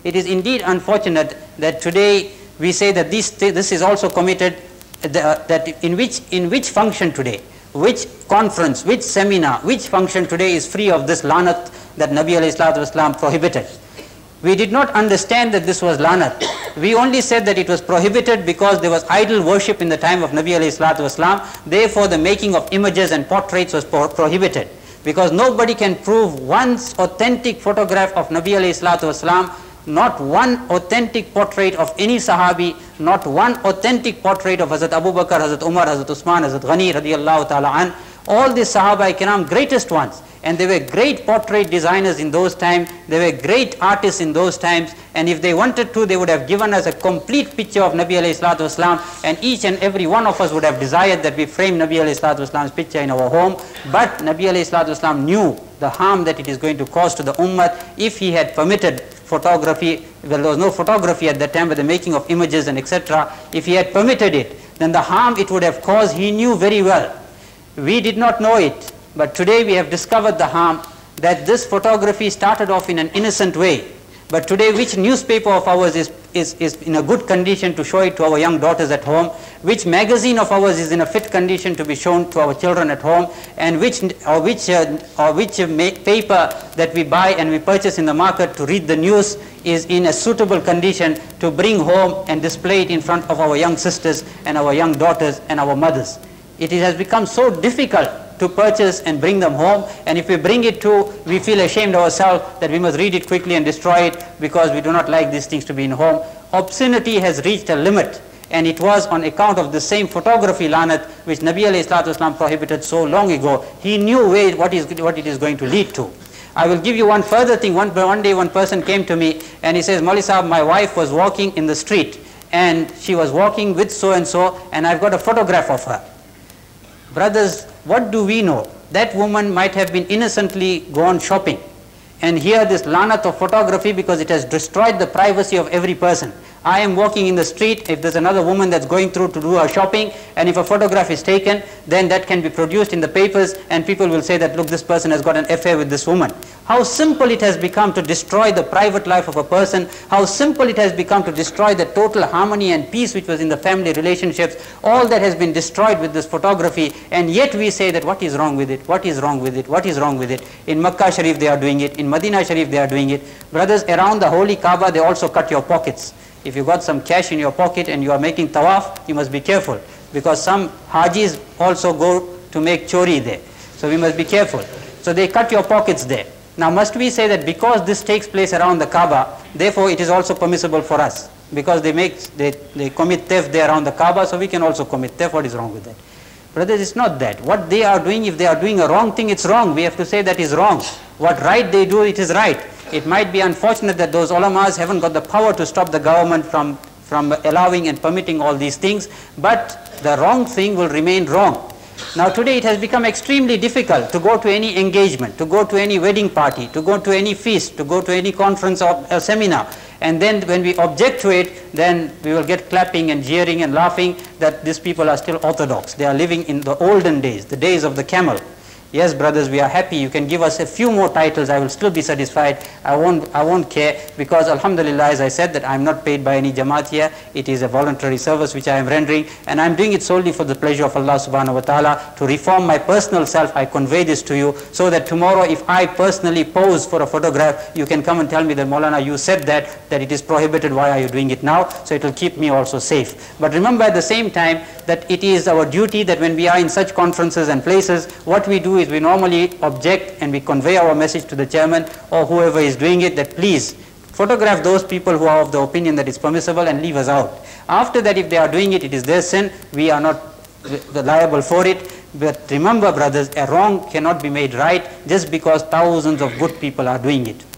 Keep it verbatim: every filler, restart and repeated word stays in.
It is indeed unfortunate that today we say that this, this is also committed, the, uh, that in which, in which function today, which conference, which seminar, which function today is free of this lanat that Nabi alayhi salatu wasalam prohibited. We did not understand that this was lanat. We only said that it was prohibited because there was idol worship in the time of Nabi alayhi salatu wasalam. Therefore, the making of images and portraits was pro prohibited. Because nobody can prove one authentic photograph of Nabi alayhi salatu wasalam, not one authentic portrait of any Sahabi, not one authentic portrait of Hazrat Abu Bakr, Hazrat Umar, Hazrat Usman, Hazrat Ghani radiyallahu ta'ala an. All these Sahaba Kiram, greatest ones. And they were great portrait designers in those times. They were great artists in those times. And if they wanted to, they would have given us a complete picture of Nabi alayhi salatu wasalam. And each and every one of us would have desired that we frame Nabi alayhi salatu wasalam's picture in our home. But Nabi alayhi salatu wasalam knew the harm that it is going to cause to the ummah if he had permitted photography. Well, there was no photography at that time, but the making of images and et cetera. If he had permitted it, then the harm it would have caused, he knew very well. We did not know it. But today we have discovered the harm, that this photography started off in an innocent way. But today which newspaper of ours is, is, is in a good condition to show it to our young daughters at home? Which magazine of ours is in a fit condition to be shown to our children at home? And which, or which, uh, or which uh, paper that we buy and we purchase in the market to read the news is in a suitable condition to bring home and display it in front of our young sisters and our young daughters and our mothers? It has become so difficult to purchase and bring them home, and if we bring it to, we feel ashamed ourselves that we must read it quickly and destroy it because we do not like these things to be in home. Obscenity has reached a limit, and it was on account of the same photography lanat which Nabi alayhi salatu wasalam prohibited so long ago. He knew where, what, is, what it is going to lead to. I will give you one further thing. One, one day one person came to me and he says, Maulvi Sahab, my wife was walking in the street and she was walking with so and so, and I've got a photograph of her. Brothers, what do we know? That woman might have been innocently gone shopping. And here this lanat of photography, because it has destroyed the privacy of every person. I am walking in the street, if there's another woman that's going through to do her shopping, and if a photograph is taken, then that can be produced in the papers, and people will say that, look, this person has got an affair with this woman. How simple it has become to destroy the private life of a person, how simple it has become to destroy the total harmony and peace which was in the family relationships. All that has been destroyed with this photography, and yet we say that what is wrong with it, what is wrong with it, what is wrong with it. In Makkah Sharif they are doing it, in Medina Sharif they are doing it. Brothers, around the holy Kaaba they also cut your pockets. If you got some cash in your pocket and you are making tawaf, you must be careful, because some hajis also go to make chori there. So we must be careful. So they cut your pockets there. Now must we say that because this takes place around the Kaaba, therefore it is also permissible for us? Because they make, they, they commit theft there around the Kaaba, so we can also commit theft. What is wrong with that? Brothers, it's not that. What they are doing, if they are doing a wrong thing, it's wrong. We have to say that is wrong. What right they do, it is right. It might be unfortunate that those ulamas haven't got the power to stop the government from, from allowing and permitting all these things, but the wrong thing will remain wrong. Now today it has become extremely difficult to go to any engagement, to go to any wedding party, to go to any feast, to go to any conference or a seminar. And then when we object to it, then we will get clapping and jeering and laughing that these people are still orthodox. They are living in the olden days, the days of the camel. Yes, brothers, we are happy. You can give us a few more titles. I will still be satisfied. I won't, I won't care, because alhamdulillah, as I said, that I am not paid by any jamaat here. It is a voluntary service which I am rendering, and I am doing it solely for the pleasure of Allah subhanahu wa ta'ala. To reform my personal self, I convey this to you, so that tomorrow if I personally pose for a photograph, you can come and tell me that, Maulana, you said that, that it is prohibited. Why are you doing it now? So it will keep me also safe. But remember at the same time that it is our duty that when we are in such conferences and places, what we do is we normally object and we convey our message to the chairman or whoever is doing it, that please photograph those people who are of the opinion that it's permissible and leave us out. After that, if they are doing it, it is their sin. We are not liable for it. But remember, brothers, a wrong cannot be made right just because thousands of good people are doing it.